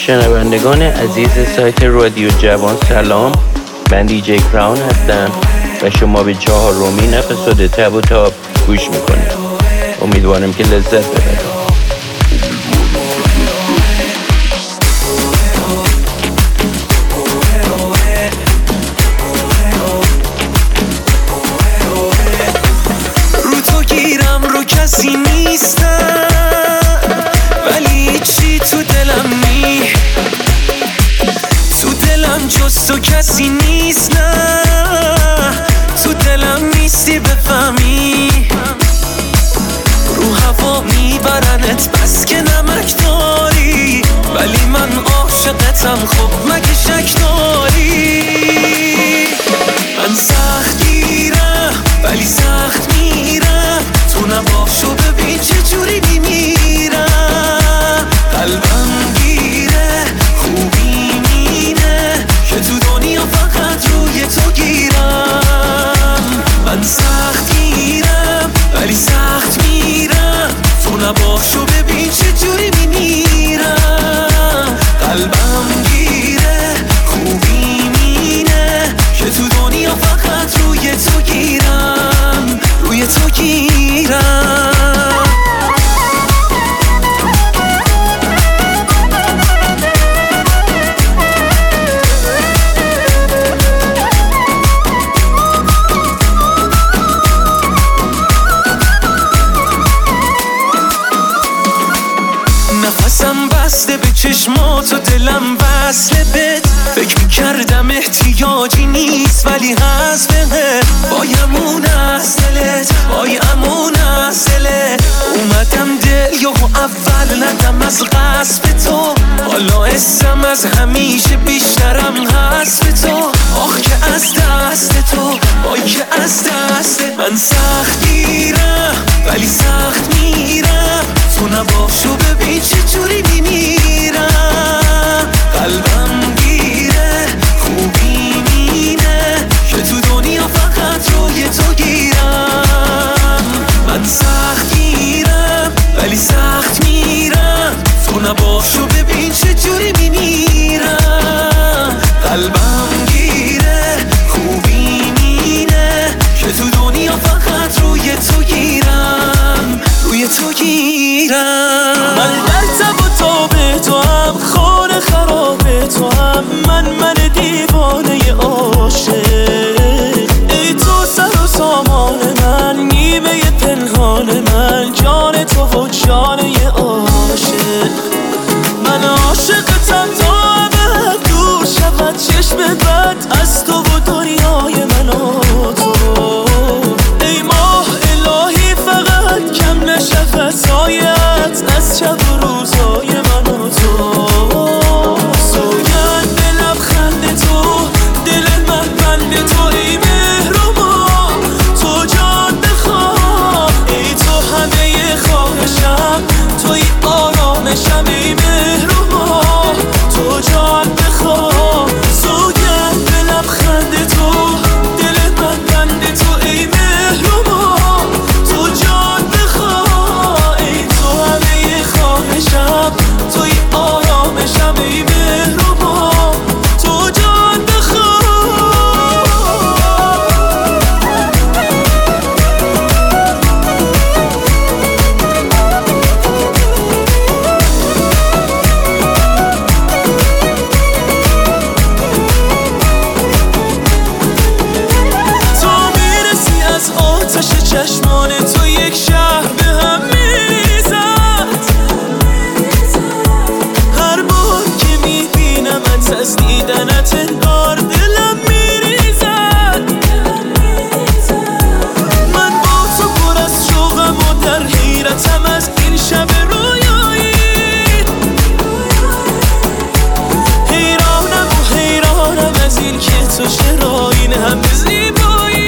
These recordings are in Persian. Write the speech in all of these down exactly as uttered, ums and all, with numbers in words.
شنوندگان عزیز سایت رادیو جوان سلام، من دیجی کراون هستم و شما به چهارمین اپیزود تب و تاب گوش میکنید. امیدوارم که لذت ببرید. رو تو گیرم رو کسی نیستم، ولی چی تو دلم نی تو دلم جز تو کسی نیست، نه تو دلم نیستی بفهمی. رو هوا میبرنت بس که نمک داری، ولی من عاشقتم، خب مگه شک داری؟ من سخت گیرم ولی سخت میرم، تو نباشو ببین چه جوری میمیرم. قلبم گیره خوبی مینه که تو دنیا فقط روی تو گیرم. من سخت گیرم ولی سخت میرم، تو نباشو ببین چه جوری میمیرم. قلبم گیره خوبی مینه که تو دنیا فقط روی تو گیرم، روی تو گیرم. نفسم بسته به چشمات و دلم وصله بهت، فکر میکردم احتیاجی نیست ولی هست بهت. بایمون از دلت بایمون از دلت، اومدم دل یهو اول ندم از غصب تو، حالا اسم از همیشه بیشترم هست به تو. آخ که از دست تو وای که از دست من سخت گیرم ولی سخت میرم، تو نباشو ببین چه جوری میمیرم. قلبم گیره خوبی مینه که تو دنیا فقط روی تو گیرم. من سخت گیرم ولی سخت میرم، تو نباشو ببین چه جوری میمیرم. قلبم گیره خوبی مینه که تو دنیا فقط روی تو گیرم، روی تو گیرم. من در تب و تاب تو هم، خانه خراب تو هم، من من دیوانه عاشق. ای تو سر و سامان من، نیمه پنهان من، جان تو و جانه عاشق. من عاشقتم تا ابد دور شود چشم بد از تو و دنیای من و تو. ای ماه الهی فقط کم نشود سایت از شب و روزای من و تو. سوگند به لبخند تو، دل من بند تو، ای مهربان تو جان بخواه. ای تو همه خواهشم، توی آرامشم، ای مهربان تو جان بخواه. سوگند به لبخند تو، دل من بند تو، ای مهربان تو جان بخواه. ای تو همه خواهشم، توی آرامشم، ای مهربان تو جان بخواه. تو میرسی از آتش چشمان تو، یک شهر به هم میریزد. هر بار که میبینمت از دیدنت انگار دلم میریزد. من با تو پر از شوقم و در حیرتم از این شب رویایی. حیرانم و حیرانم از این که تو چرا این همه زیبایی.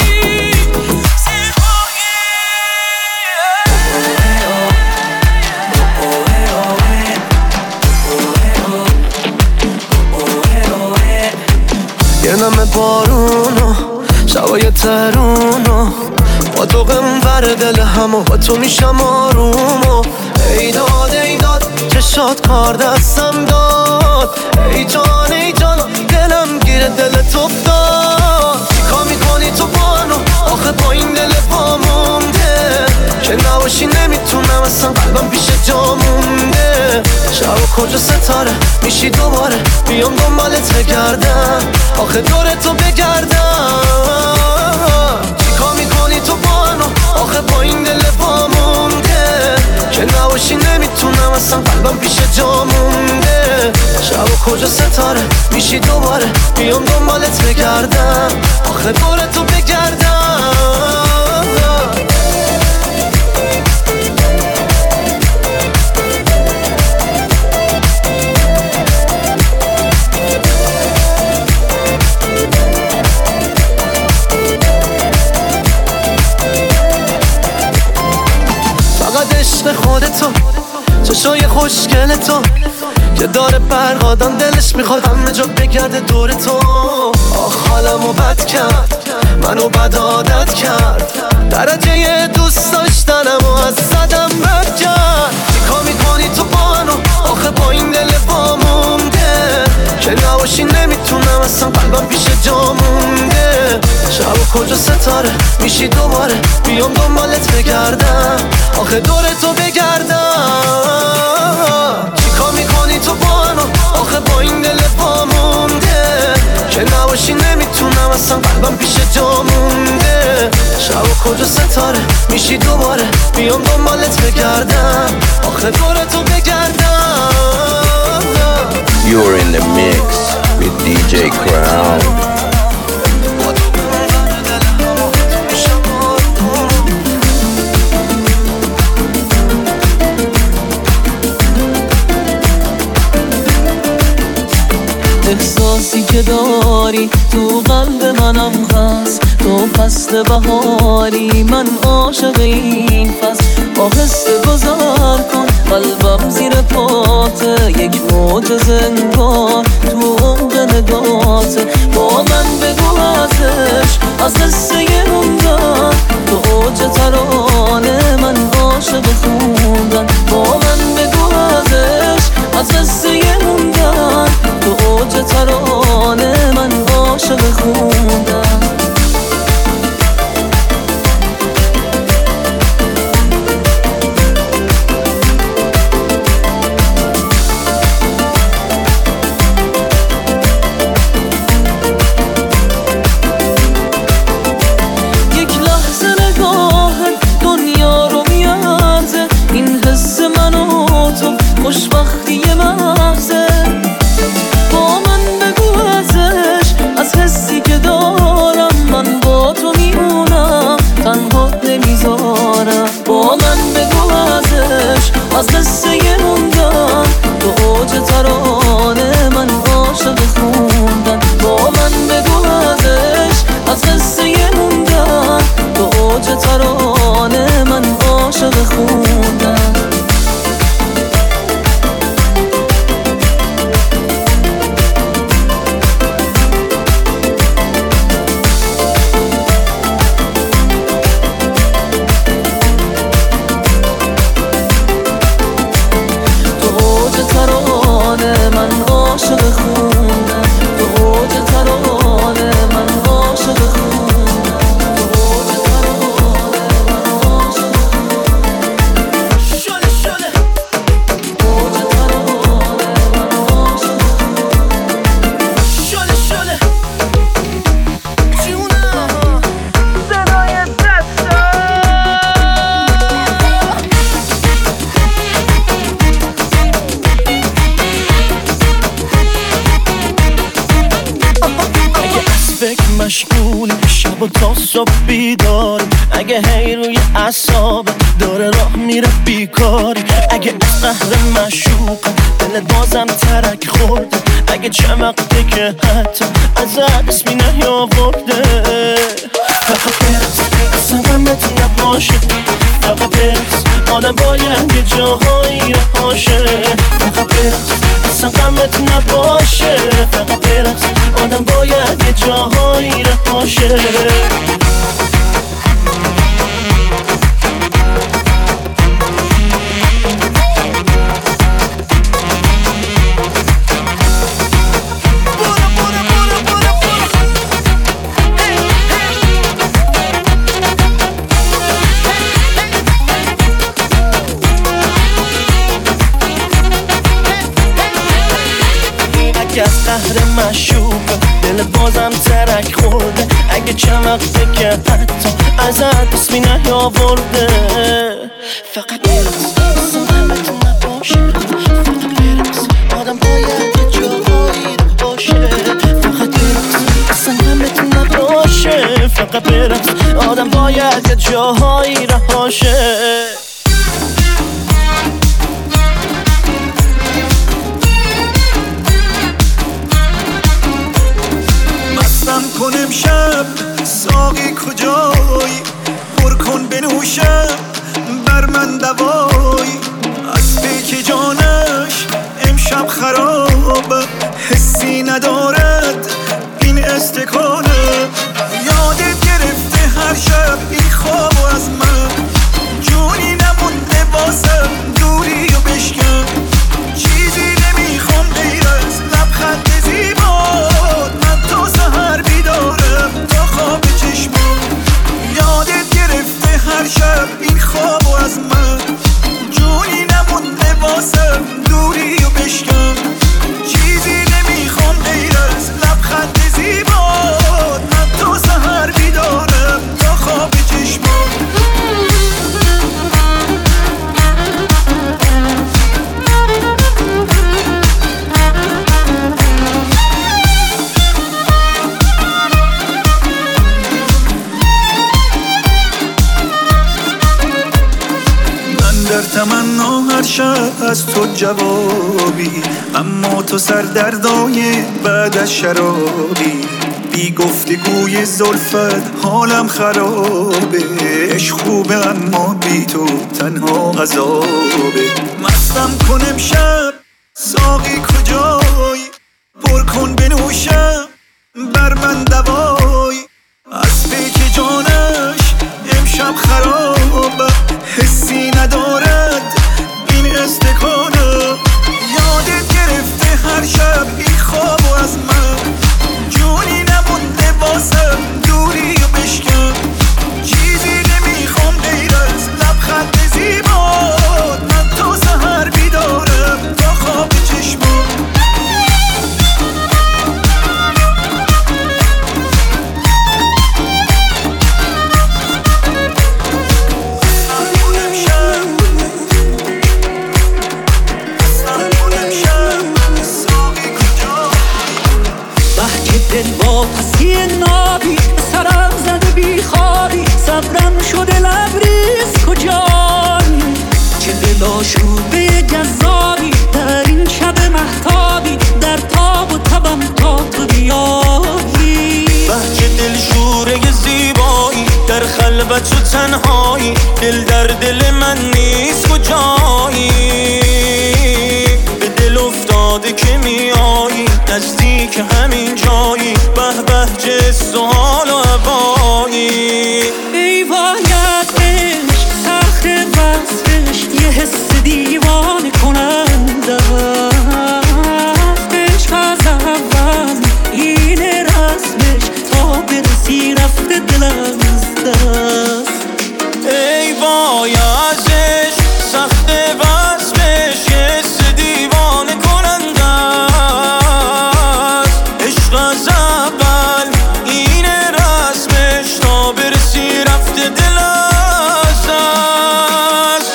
یه نمه بارونو شبای ترونو، با تو غمور دل همو، با تو میشم آرومو. ای داد ای داد چشات کار دستم داد، شد. ای جان ای جان دلم گیره دلت افتاد. چیکار میکنی تو بانو آخه با این دل پا مونده که نباشی نمیتونم اصلا قلبم پیش جا مونده. شب و کجا ستاره میشی دوباره بیام دنبالت بگردم آخه دور تو بگردم. چیکار میکنی تو بانو آخه با این دل پا مونده که نباشی نمیتونم اصلا قلبم پیش جا مونده. شب و کجا ستاره میشی دوباره بیام دنبالت بگردم آخه دور تو بگردم. فقط عشق خودتو چشای خوشگل تو که داره برقادم دلش میخواد همه جا بگرده دور تو. آخ حالمو بد کرد منو بد عادت کرد درجه دوست داشتنمو از صدم رد کرد. چیکار میکنی تو بانو آخه با این دل با مونده که نباشی نمیتونم اصلا قلبم پیش جا مونده. شب و کجا ستاره میشی دوباره بیام دنبالت بگردم آخه دور تو بگردم. چیکار میکنی تو بانو آخه با این دل با مونده که نباشی نمیتونم اصلا قلبم پیش جا مونده. شب و کجا ستاره میشی دوباره بیام دنبالت بگردم آخه دور تو بگردم. You're in the mix with دی جی Crown. احساسی که داری تو قلب منم هست تو فصل بهاری من عاشق این فصل. آهسته گذر کن قلبم زیر پاته یک موج زنگار تو عمق نگاته. با من بگو ازش از قصه موندن تو اوج ترانه من عاشق خوندن. با من بگو ازش از قصه موندن تو اوج ترانه من عاشق خوندن. خوشبختی محضه. با من بگو ازش از حسی که دارم من با تو میمونم تنهات نمیذارم. با من بگو ازش از قصه موندن تو اوج ترانه من عاشق خوندن. با من بگو ازش از قصه موندن تو اوج ترانه من عاشق خوندن. مشغول شب و تا صبح بیداری اگه هی روی اعصاب داره راه میره بیکاری. اگه از قهر مشوق دل بازم ترک خورده اگه چمقته که حتی از اسمی نیاورده. فقط برس اصلا غمت نباشه فقط برس آدم باید یه جاهایی رهاشه. فقط برس اصلا غمت نباشه فقط برس آدم باید یه جاهایی رهاشه. مشوقه، دل بازم ترک خورده. اگه چند وقته که حتی ازت اسمی نیاورده. فقط برقص اصلا غمتون نباشه، فقط برقص آدم باید یه جاهایی رو باشه. فقط برقص اصلا غمتون نباشه، فقط برقص آدم باید یه جاهایی رو باشه. کن امشب ساقی کجایی، پر کن بنوشم بر من دوایی. از پیک جانش امشب خرابه، حسی ندارد این استکانه. یادت گرفته هر شب این خواب از من، جونی نمونده واسم دوری و بشکن. چیزی نمیخوام غیر از لبخند زیبات، من تا سحر بیدارم تا خواب چشمم. یادت گرفته هر شب این خواب از من، جونی نمونده واسم دوری و بشکن. چیزی نمیخوام غیر از لبخند زیبات، من تا سحر بیدارم تا خواب چشمم. در تمنا هر شب از تو جوابی، اما تو سردردای بعد از شرابی. بی گفتگوی زلفت حالم خرابه، عشق خوبه اما بی تو تنها عذابه. مستم کن امشب ساقی کجایی، پر کن بنوشم بر من دوایی. از پیک جانش امشب خرابه، حسی ندارد این استکانه. یادت گرفته هر شب این خواب از من، جونی نمونده واسم دوری و بشکن. چیزی نمیخوام غیر از لبخند زیبات، من تا سحر بیدارم تا خواب چشمم. دل با پسی نابی سرم زده بی خوابی، صبرم شده لبریز کجایی. چه دل آشوبه جذابی در این شب مهتابی، در تاب و تبم تا تو بیایی. بهجه دل شوره زیبایی در خلوت و تنهایی، دل در دل من نیست کجایی. به دل افتاده که میایی نزدیک همین جایی، به بهجه سوال و عبایی. ای باید عشق سخت وصفش یه حس دیوانه کننده. عشق از اول این رسمش تا برسی رفته دلم از دست. ای باید عشق سخت وصفش یه حس دیوانه کننده. عشق از اول این رسمش تا برسی رفته دل از دست.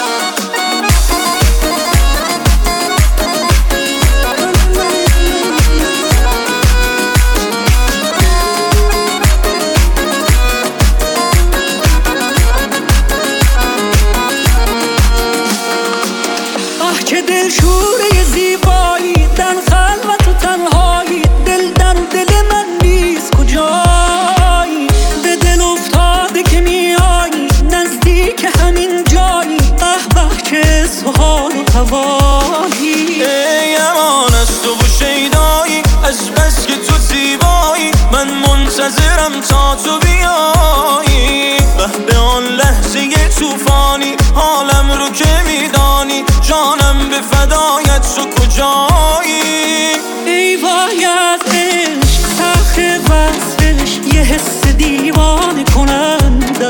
آه که دل شوره زیبایی در خلوت و تنهایی، دل در دل من نیست کجایی. به دل افتاده که میایی نزدیک همین جایی، به به که سوال و هوایی. ای امان از تو و شیدایی، از بس که تو زیبایی من منتظرم تا تو بیایی. به به آن لحظه توفانی حالم رو که میدانی، جانم به فدایت تو کجایی. ای باید عشق سخت وصفش یه حس دیوانه کننده.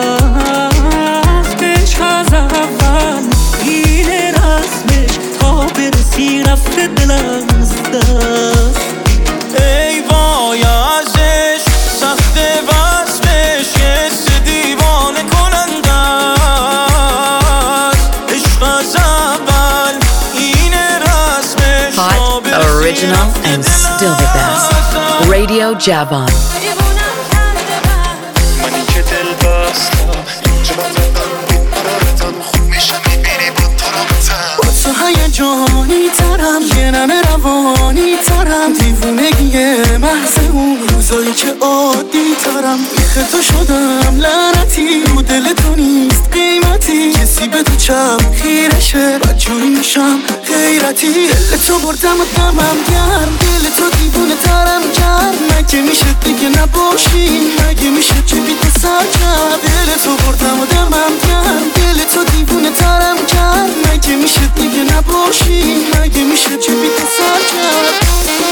عشق از اول این رسمش تا برسی رفته دلم از دست. original and still the best. Radio Javan. منی که دل بستم اینجا بزدم بیقرارتم خوب میشه میبینی با تو رابطم با تو هیجانی ترم یه نمه روانی ترم دیوونگی محض اون روزایی که عادی ترم میخه تو شدم لعنتی رو دل تو نیست قیمتی کسی به تو چم خیرشه بدجوری میشم غیرتی دل تو بردم و دمم گرم دل تو دیوونه ترم کرد مگه میشه دیگه نباشی مگه میشه چه بی تو سر کرد دل تو بردم و دمم گرم دل تو دیوونه ترم کرد مگه میشه دیگه نباشی مگه میشه چه بی تو سر کرد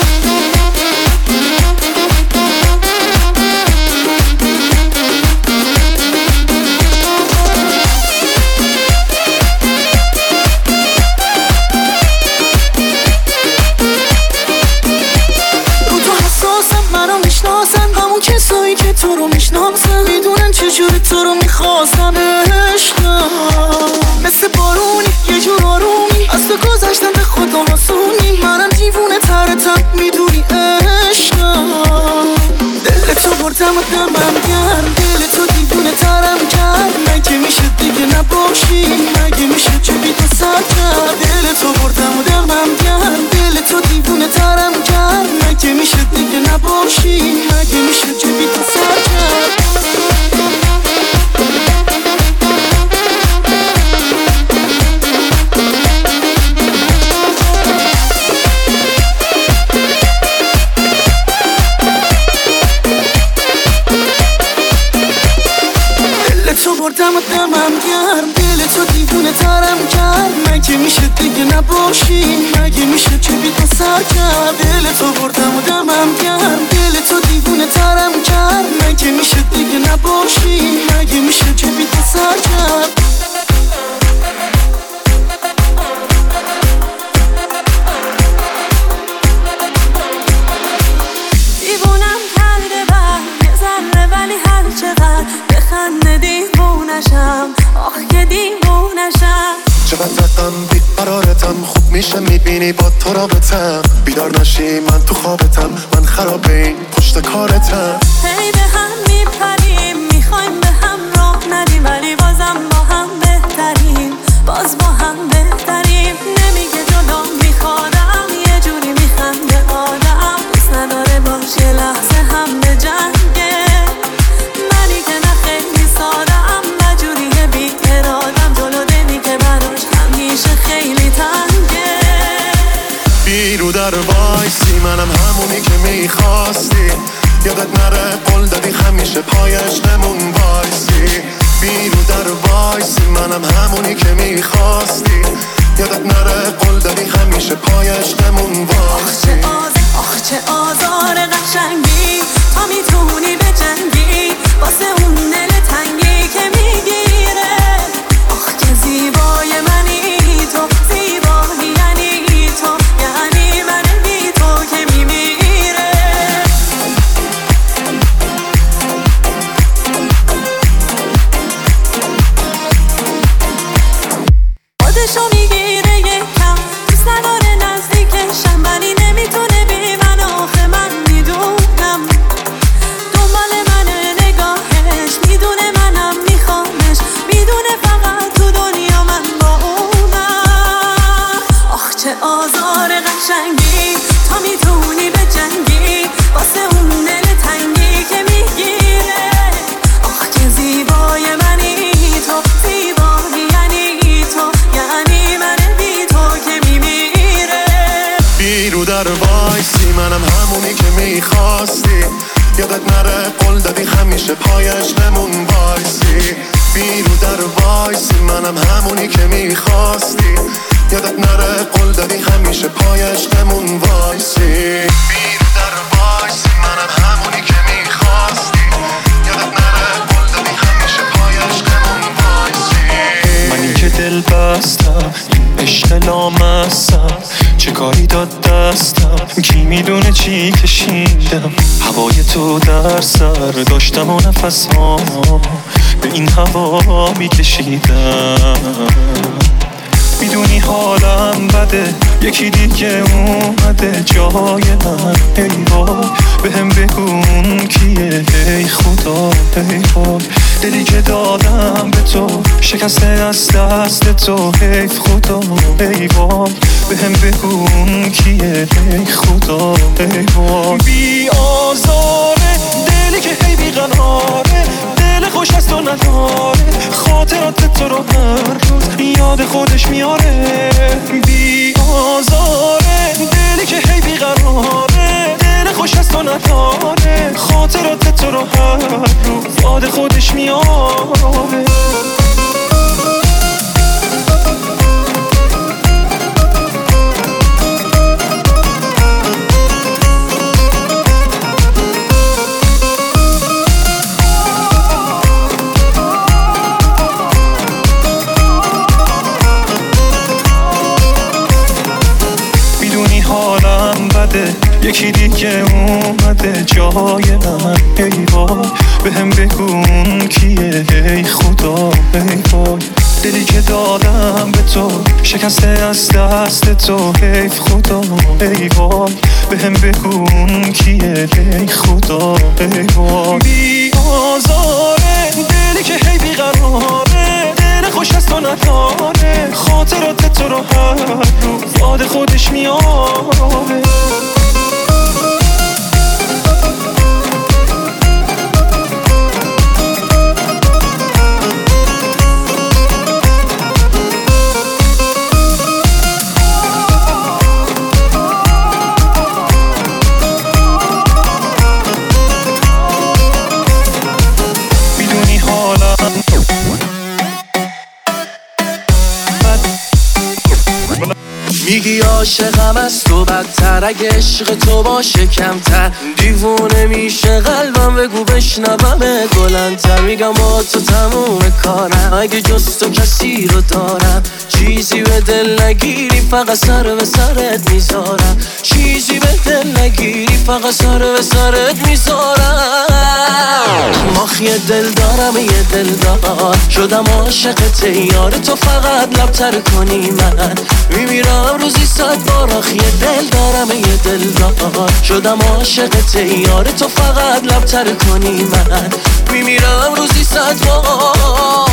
کسایی که تو رو میشناسن میدونن چجوری تو رو میخواستم عشقم مثل بارونی یه جور آرومی از تو گذشتم به خدا آسونی منم دیوونه ترتم میدونی عشقم دل تو بردم و دمم گرم دل تو دیوونه ترم کرد مگه میشه دیگه نباشی مگه میشه چه بی تو سر کرد دل تو بردم و دمم گرم دل تو دیوونه ترم کرد مگه میشه دیگه نباشی مگه میشه چه بی تو سر کرد بردم و دمم گرم دل تو دیوونه ترم کرد مگه میشه دیگه نباشی مگه میشه چه بی تو سر کرد دل تو بردم و دمم گرم دل تو دیوونه ترم کرد مگه میشه دیگه نباشی مگه میشه چه بی تو سر کرد دیوونم کرده بر یه ذره ولی هر چقدر بخنده دیوونشم آخ که دیوونشم چقدر رقم بیقرارتم خوب میشه میبینی با تو رابطم بیدار نشی من تو خوابتم من خراب این پشت کارتم هی به هم میپریم میخوایم به هم راه ندیم ولی بازم با هم بهتریم باز با هم بهتریم نمیگه جلو میخوادم یه جوری میخنده آدم دوست نداره باش یه لحظه هم به جنگه منی که نه خیلی سادم و جوریه بی ارادم جلو دمی که براش همیشه خیلی تنگه بیرو در وایسی منم همونی که میخواستی یادت نره قول دادی همیشه پایش نمون وایسی بیرو در وایسی منم همونی که میخواستی یادت نره قول دادی همیشه پایش نمون وایسی آخ چه آزار قشنگی تا میتونی به جنگی واسه اون دل تنگی که میگیره آخ که زیبای منی تو زیبایی یعنی تو یعنی من بی تو که میمیره خودشو میگیره یکم دوست نداره نزدیکشم ولی نمیتونه بی من آخه من میدونم دنبال منه نگاهش میدونه منم میخوامش میدونه فقط تو دنیا من با اونم آخ چه آزار قشنگی تا میتونی به جنگی واسه اون دل تنگی که میگیره آخ که زیبای منی تو زیبایی یعنی تو یعنی من بی تو که میمیره بیرو در وایسی منم همونی که میخواستی یادت نره قول دادی همیشه پایش نمون وایسی بیرو در وایسی منم همونی که میخواستی یادت نره قول دادی همیشه پایش نمون وایسی بیرو در وایسی منم همونی که میخواستی یادت نره قول دادی همیشه پایش نمون وایسی منی که دل بستم عشق لامستم چه کاری داد دستم کی میدونه چی کشیدم هوای تو در سر داشتم و نفس ها به این هوا میکشیدم میدونی حالم بده یکی دیگه اومده جای من. ای وای بهم بگو اون کیه ای خدا. ای وای دلی که دادم به تو شکسته از دست تو حیف خدا. ای وای بهم بگو اون کیه ای خدا. ای وای بی آزاره دلی که هی بی قراره، دل خوش از تو نداره، خاطرات تو رو هر روز یاد خودش میاره. بی آزاره دلی که هی بی قراره، دل خوش از تو نداره، خاطرات تو رو هر روز یاد خودش میاره. یکی دیگه اومده جای من. ای وای بهم بگو اون کیه ای خدا. ای وای دلی که دادم به تو شکسته از دست تو حیف خدا. ای وای بهم بگو اون کیه ای خدا. ای وای بی آزاره دلی که هی بی قراره، دل خوش از تو نداره، خاطرات تو رو هر روز یاد خودش میاره. میگی عاشقم از تو بدتر، اگه عشق تو باشه کمتر دیوونه میشه قلبم، بگو بشنوم بلندتر. میگم با تو تموم کارم، اگه جز تو کسی رو دارم، چیزی به دل نگیری فقط سر به سرت میذارم، چیزی به دل نگیری فقط سر به سرت میذارم. ماخی دل دارم یه دل دار، شدم عاشق یار تو، فقط لبتر کنی من میمیرم روزی صد بار. آخی دل دارم یه دل دار، شدم عاشق یار تو، فقط لبتر کنی من میمیرم روزی صد بار.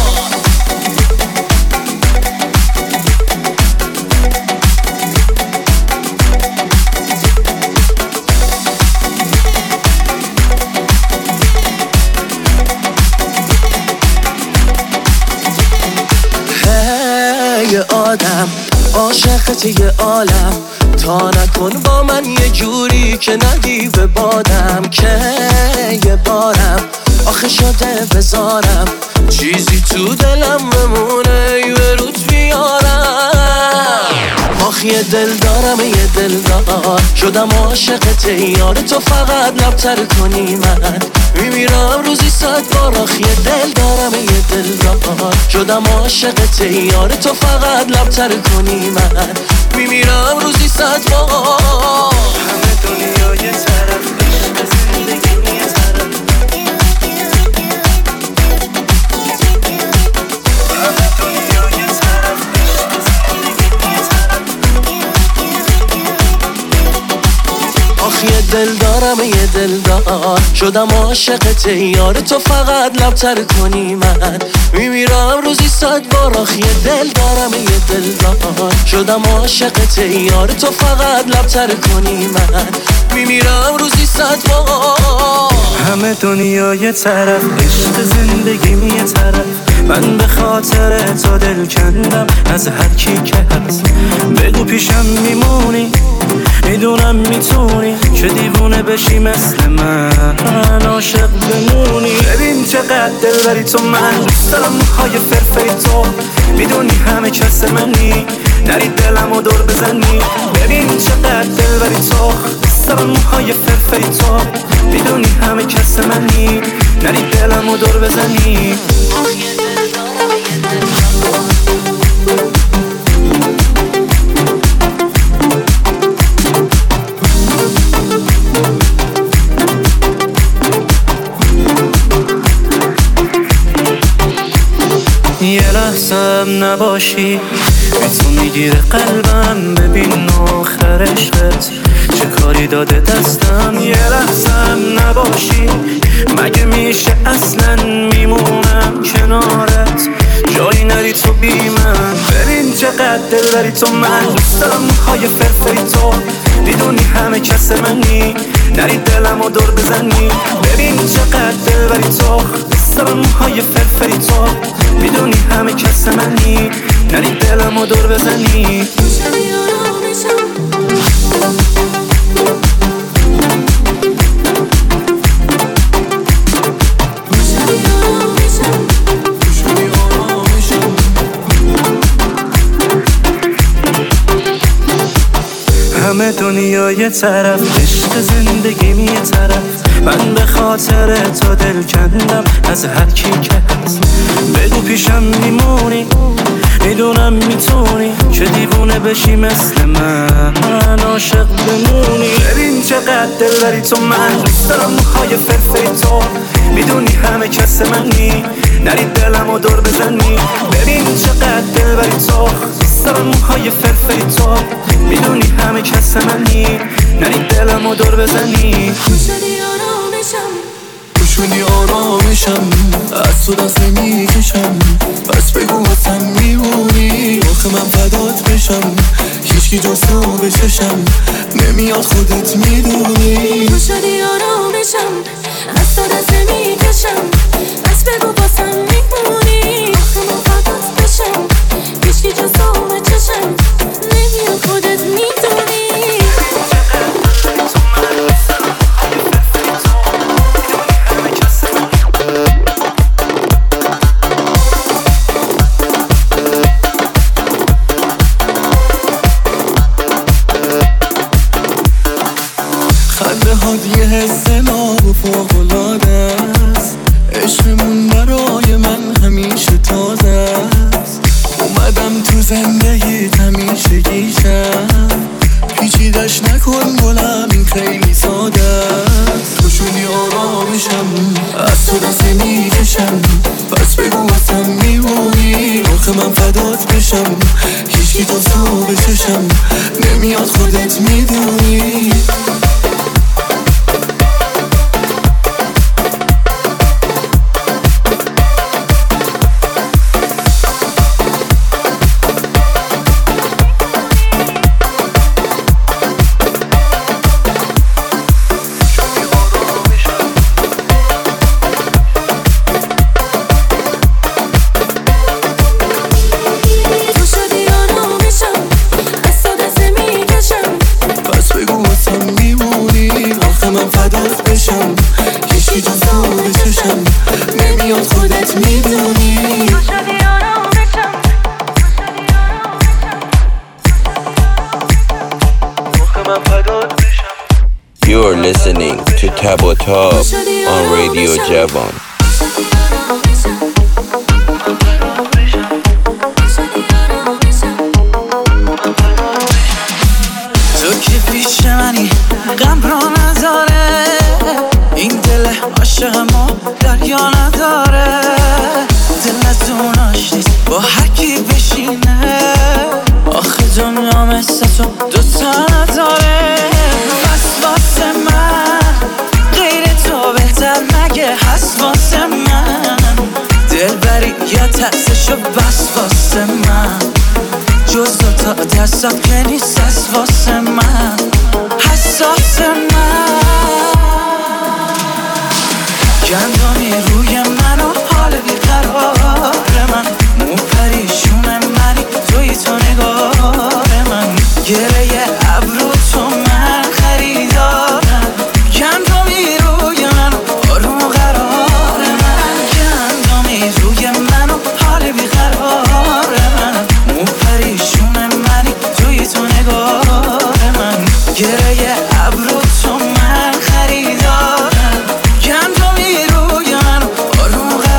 یه آدم عاشقت یه عالم، تا نکن با من یه جوری که ندی به بادم، که یه بارم آخه شده بذارم چیزی تو دلم بمونه یه روز بیارم. آخی دل دارم یه دل دار، شدم عاشقت یار تو، فقط لبتر کنی من میمیرم روزی صد بار. آخی دل دارم یه دل دار، شدم عاشقت یار تو، فقط لبتر کنی من میمیرم روزی صد بار. همه دنیا یه طرف، عشق زندگی یه طرف، همه دنیا یه طرف، عشق زندگی یه طرف. آخی دل دارم یه دل دار، شدم عاشقت یار تو، فقط لبتر کنی من میمیرم روزی صد بار. آخی دل دارم یه دل دار، شدم عاشقت یار تو، فقط لبتر کنی من میمیرم روزی صد بار. همه دنیا یه طرف، عشق زندگیم یه طرف، من به خاطر تو دل کندم از هر کی که هست. بگو پیشم میمونی، میدونم میتونی که دیوونه بشی مثل من، عاشق بمونی. ببین چقدر دل بری تو، من دوست دارم موهای فرفری تو، میدونی همه کس منی، نری دلمو دور بزنی. ببین چقدر دل بری تو، دوست دارم موهای فرفری تو، میدونی همه کس منی، نری دلمو دور بزنی. یه لحظه نباشی بی تو میگیره قلبم ببین آخر عشقت چه کاری داده دستم یه لحظم نباشی مگه میشه اصلا میمونم کنارت جایی نری تو بی من ببین چقدر دل داری تو من دوست دارم موهای فرفری تو میدونی همه کس منی نری دلمو دور بزنی ببین چقدر دل داری تو دوست دارم موهای فرفری تو میدونی همه کس منی نری دلمو دور بزنی همه دنیا یه طرف عشق زندگی می طرف من به خاطر تو دل کندم از هر کی که هست بگو پیشم میمونی میدونم میتونی که دیوونه بشی مثل من من عاشق بمونی ببین چقدر دل داری تو من دوست دارم موهای فرفری تو میدونی همه کس منی نری دلمو دور بزنی ببین چقدر دل داری تو دوست دارم موهای فرفری تو میدونی همه کس منی نری دلمو دور بزنی خوشدی آرامشم خوشونی آرامشم از تو دست نمیکشم بس بگو واسم میمونی آخه من فدات بشم هیچکی جز تو بچشم نمیاد خودت میدونی خوشدی آرامشم از تو دست نمیکشم بس بگو واسم میمونی آخه من فدات بشم هیچکی جز تو بچشم نمیاد خودت میدونی یه حس ناب و فوق‌العاده است عشقمون برای من همیشه تازه است اومدم تو زندگی همیشگیشم پیچیدش نکن گلم این خیلی ساده است توشونی آرامشم از تو دست میکشم پس بگو واسم میمونی آخه من فدات بشم هیچکی تو تو بچشم نمیاد خودت میدونی You're listening to Tabo Top on Radio Javon. تو که پیش منی غم را نداره این دل عاشق ما دریا نداره دل از اون آشنیست با هر کی بشینه آخه دنیا مثل تو دوتا نداره بس واسه من غیر تو بهتر مگه هست واسه من دل بری یا ترسشو بس واسه من جز تا دستم که نیست از واسه من حساس من گندمی روی من و حال بیقرار من مو پریشون منی توی تو نگار من گره ابرو تو من خریدارم گندمی روی من و آروم و قرار من گندمی روی من و حال بیقرار من مو پریشون منی توی تو نگار من گره ابرو تو من خریدارم گندمی روی من و آروم و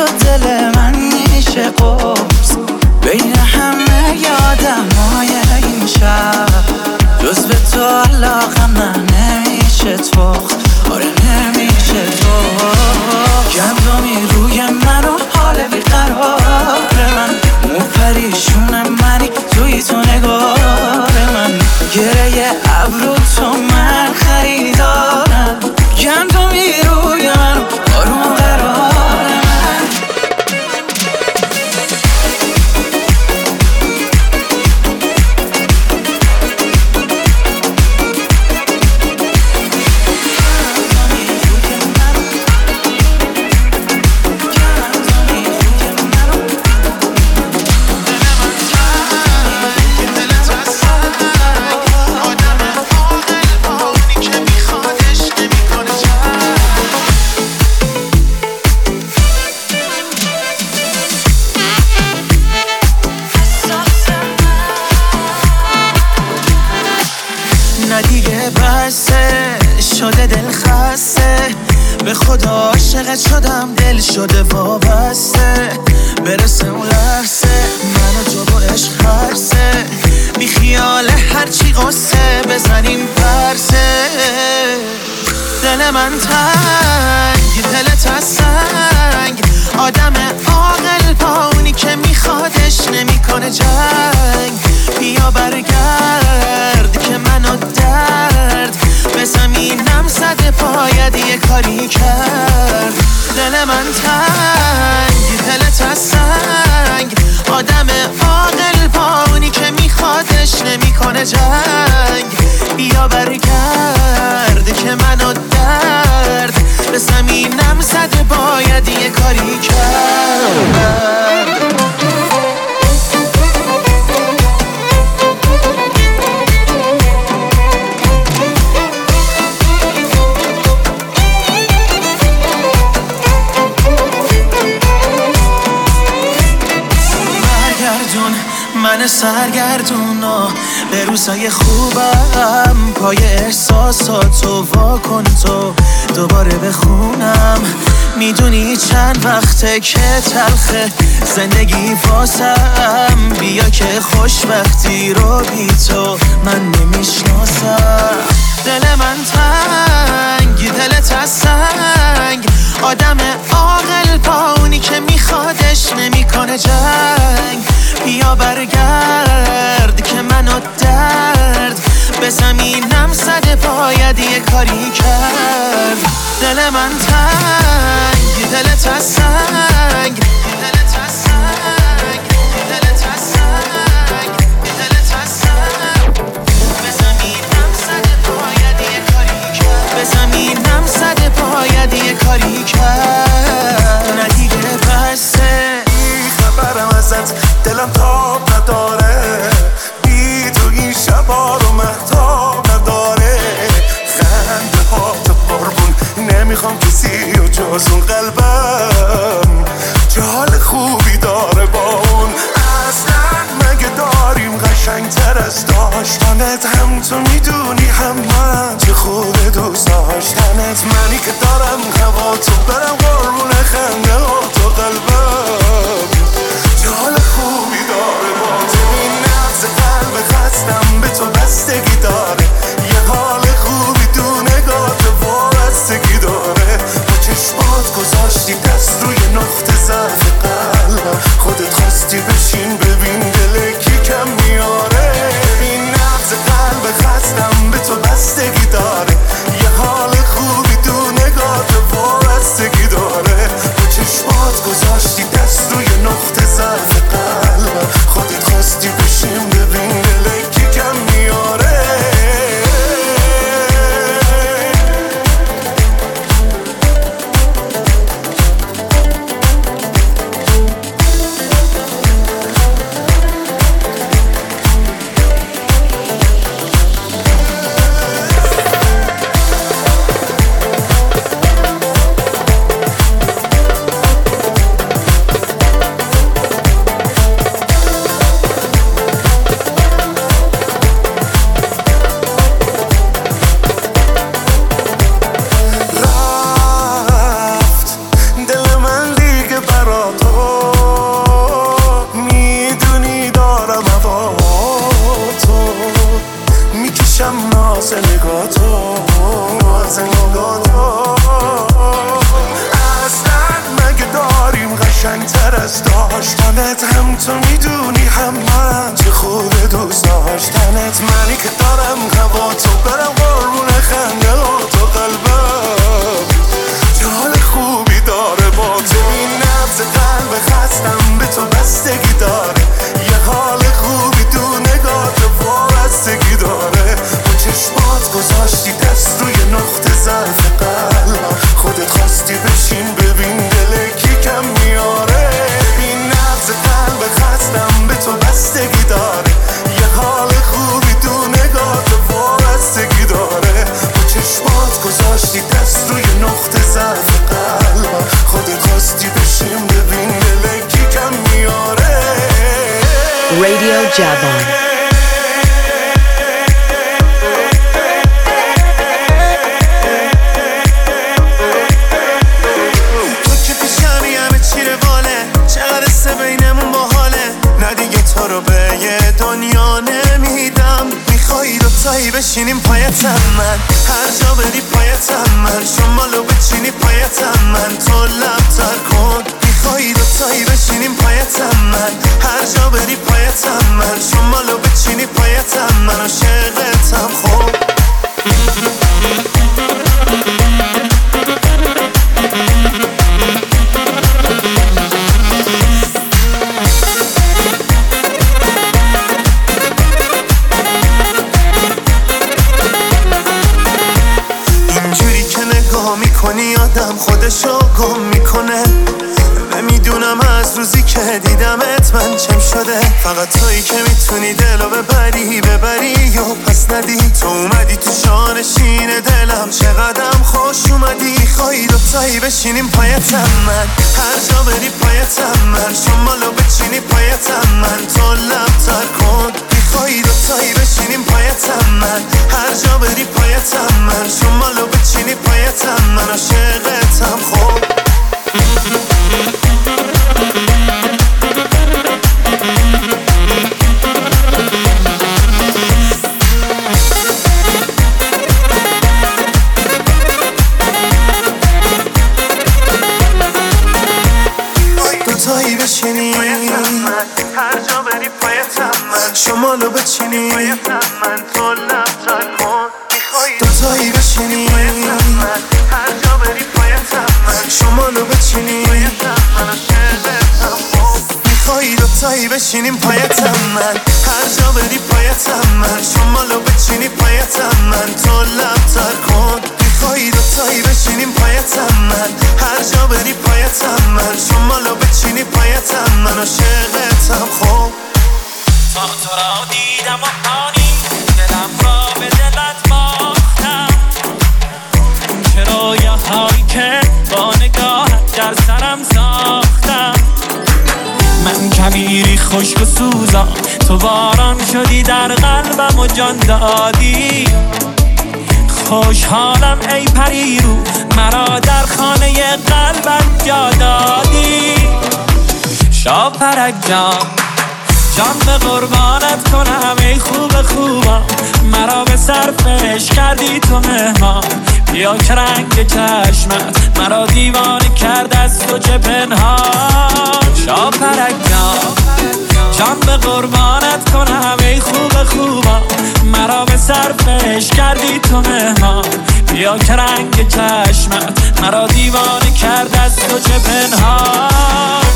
و دل من میشه قرص بین همه یادم های این شب جز به تو علاقم نه نمیشه تخت آره نمیشه تو گندمی روی من و حال بیقرار من مو پریشونم منی توی تو نگار من گره ابرو تو من خریدارم گندمی روی من و آروم قرار من شده دل خسته به خدا عاشقت شدم دل شده وابسته برسه اون لحظه من و تو با عشق خرسه بی خیال هرچی قصه بزنیم پرسه دل من تنگ دلت از سنگ آدم عاقل پاونی که میخوادش نمیکنه جنگ بیا برگرد که منو درد به زمینم زده باید یه کاری کرد دل من تنگ دلت از سنگ آدم عاقل پاونی که میخوادش نمیکنه جنگ بیا برگرد که منو درد به زمینم زده باید یه کاری کرد من سرگردونا به روزای خوبم پای احساساتو واکن تو دوباره بخونم میدونی چند وقته که تلخه زندگی واسم بیا که خوشبختی رو بی تو من نمیشناسم دل من تنگ دلت از سنگ آدم عاقل پاونی که میخوادش نمیکنه جنگ بیا برگرد که منو درد به زمینم زده باید یه کاری کرد دل من تنگ دلت از سنگ دلت از سنگ دلت از سنگ دلت از سنگ به زمینم زده باید یه کاری کرد به زمینم زده باید یه کاری کرد نه دیگه بسه خبرم ازت دلم تاب نداره بی تو این شبا رو مهتاب نداره خنده ها تو قربون نمیخوام کسی و جز اون قلبم جال خوبی داره با اون اصلا مگه داریم قشنگ تر از داشتنت هم تو میدونی هم من چه خوبه دوست داشتنت منی که دارم هوا تو برم قربون خنده ها تو قلبم جال خوبی داره با تو این نبض قلب خستم به تو بستگی داره یه حال خوبی تو نگاه تو وابستگی داره با چشمات گذاشتی دست روی نقطه ضعف قلبم خودت خواستی بشین ببین دل کی کم میاره این نبض قلب خستم به تو بستگی داره یه حال خوبی تو نگاه تو وابستگی داره با چشمات گذاشتی دست روی نقطه ضعف قلبم خودت خواستی بشین ببین دل کی کم میاره تنت هم تو میدونی هم من چه خوبه دوست داشتنت منی که دارم هوا تو برم قربون خنده ها تو قلبم چه حال خوبی داره با تو این نبض قلب خستم به تو بستگی داره یه حال خوبی تو نگاه تو وابستگی داره با چشمات گذاشتی دست روی نقطه ضعف قلبم خودت خواستی بشین ببین دل کی کم میاره این نبض قلب خستم به تو بستگی داره یه حال خوبی تو نگاه تو وابستگی داره با چشمات گذاشتی دست روی نقطه ضعف قلبم خودت خواستی بشین ببین دل کی کم میاره Radio Javon. بینمون باحاله نه دیگه تو رو به یه دنیا نمیدم میخوایی دوتایی بشینیم پایتم من هر جا بری پایتم من شمالو بچینی پایتم من تو لب تر کن میخوایی دوتایی بشینیم پایتم من هر جا بری پایتم من شمالو بچینی پایتم من عاشقتم خب میکنی آدم خودشو گم میکنه نمیدونم از روزی که دیدمت من چم شده فقط تویی که میتونی دلو ببری ببری یا پس ندی تو اومدی تو شانشین دلم چقدرم خوش اومدی خواهی دوتایی بشینیم پایتم من هر جا بری پایتم من شمالو بچینی پایتم من تو لب تر کن میخوایی دوتایی بشینیم پایتم من هر جا بری پایتم من شمالو بچینی پایتم من عاشقتم خب دوتایی بشینی هر جا بری پایتم من شمالو بچینی پایتم من تو لب تر کن دوتایی بشینی هر جا بری پایتم من شمالو بچینی پایتم من عاشقتم میخوایی دوتایی بشینیم پایتم من هر جا بری پایتم من شمالو بچینی پایتم من تو لب تر کن میخوایی دوتایی بشینیم پایتم من هر جا بری پایتم من شمالو بچینی پایتم من عاشقتم خب تا تو را دیدم و آنی دلم را به دلت باختم چرا یه هایی که با نگاهت در سرم ساختم من کمیری خشک و سوزان تو باران شدی در قلبم و جان دادی خوشحالم ای پری رو مرا در خانه قلبت جا دادی شاپرک جان جان به قربانت کنم ای خوب خوبم مرا به صرفش کردی تو مهمان بیا که رنگ چشمت مرا دیوانه کرد از تو چه پنهان شاپرک جان جان به قربانت کنم ای خوب خوبم مرا به صرفش کردی تو مهمان بیا که رنگ چشمت مرا دیوانه کرد از تو چه پنهان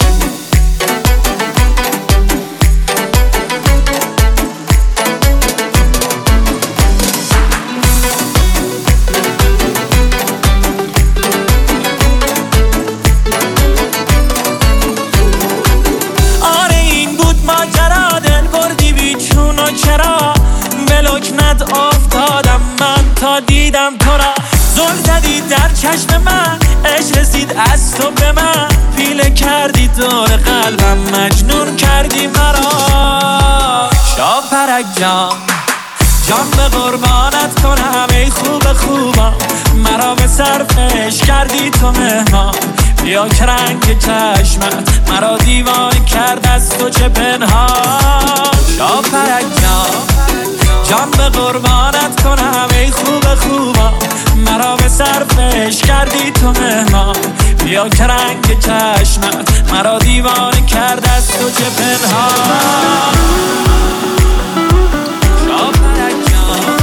چرا به لکنت افتادم من تا دیدم تو را زل زدی در چشم من عشق رسید از تو به من پیله کردی دور قلبم مجنون کردی مرا شاپرک جان جان به قربانت کنم ای خوب خوبم مرا به صرفش کردی تو مهمان بیا که رنگ چشمت مرا دیوانه کرد از تو چه پنهان شاپرک جان جان به قربانت کنم ای خوب خوبم مرا به صرفش کردی تو مهمان بیا که رنگ چشمت مرا دیوانه کرد از تو چه پنهان. شاپرک جان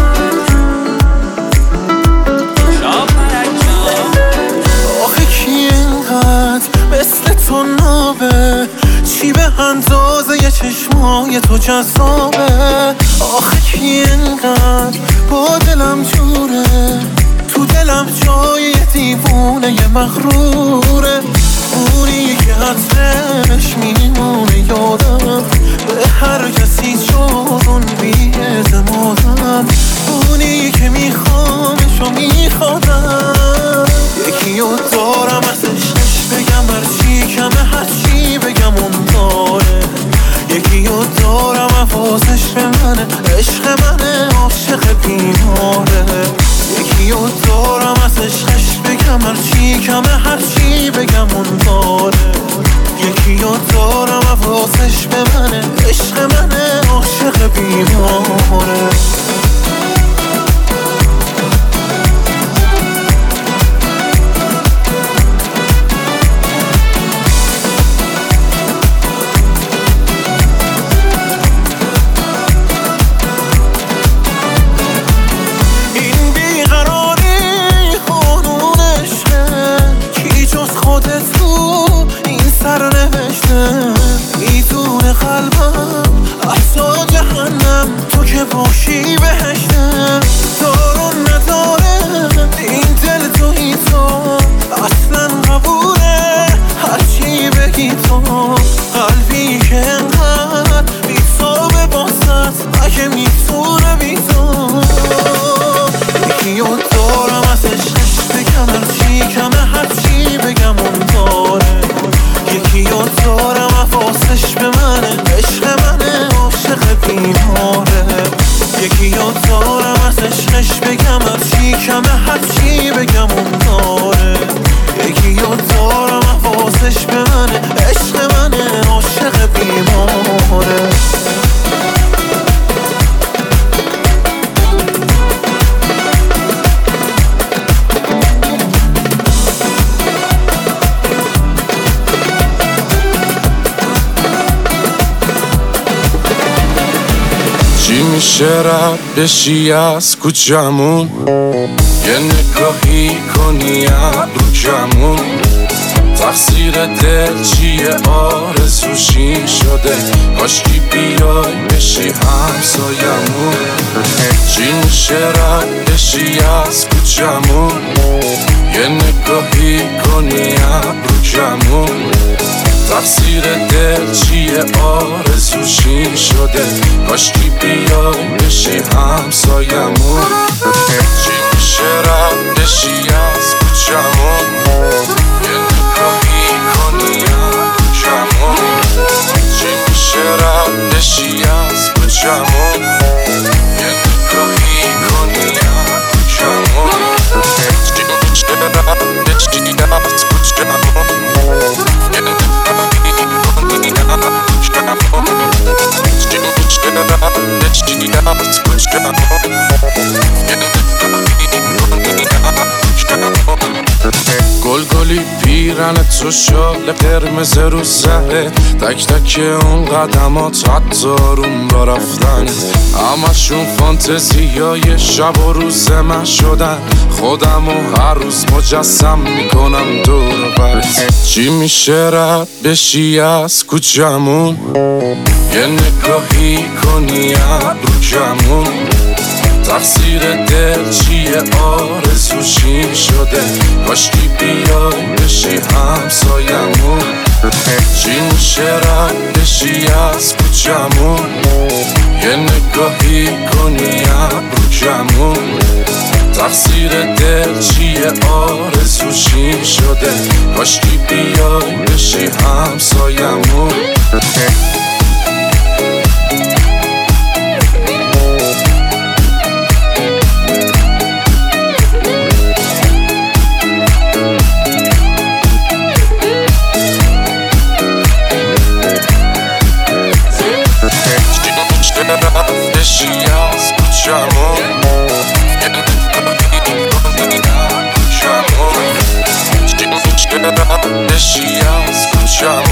شاپرک جان آخه کی اینقدر مثل تو نابه، چی به اندازه چشمای تو جذابه. آخه کی اینقدر با دلم جوره، تو دلم جای دیوونه ی مغروره. اونی که عطرش میمونه یادم، به هر کسی جادون بی‌اعتمادم. اونی که میخوامش و میخوادم، یکی رو دارم ازش بگم هرچی کمه هرچی بگم اون داره. یکی رو دارم حواسش به منه، عشق منه، عاشق بیماره. یکی رو دارم ازش بگم هرچی کمه هرچی بگم اون داره. یکی رو دارم حواسش به منه، عشق منه، عاشق بیماره. میدونه قلبم احسا جهنم، تو که باشی بهشتم. دارون نداره این دل توی تو، اصلا قبوله هرچی بگی تو. قلبی که انقدر بی‌صابه باست، اگه میتونه بی تو. یکی رو دارم ازش بگم هرچی کمه هرچی بگم اون داره. یکی رو دارم حواسش به منه، عشق منه، عاشق بیماره. یکی رو دارم ازش بگم هرچی کمه هرچی بگم اون داره. یکی رو دارم حواسش به منه، عشق منه، عاشق بیماره. چی میشه رد بشی از کوچمون، یه نگاهی کنی ابرو کمون. تقصیر دل چیه آرزوشی شده، کاشکی بیای بشی همسایمون. چی میشه رد بشی از کوچمون، یه نگاهی کنی ابرو کمون. تقصیر دل چیه آرزوشی شده، کاشکی بیای بشی همسایمون. چی میشه رد بشی از کوچمون، یه نگاهی کنی ابرو کمون. چی میشه رد بشی از کوچمون، یه نگاهی کنی ابرو کمون. چی میشه رد بشی از کوچمون، یه گل گلی پیرن تو شال قرمز رو زهره، تک تک اون قدمات حتی را رفتن. همشون فانتزی های شب و روز من شدن، خودم و هر روز مجسم میکنم دور بر. چی میشه رد بشی از کوچمون، یه نگاهی کنی ابرو کمون. تقصیر دل چیه آرزوشی شده، کاشکی بیای بشی همسایمون. چی میشه رد بشی از کوچمون، یه نگاهی کنی ابرو کمون. تقصیر دل چیه آرزوشی شده، کاشکی بیای بشی همسایمون. بشی از کوچمون، یه نگاهی کنی ابرو کمون. چی میشه رد کوچم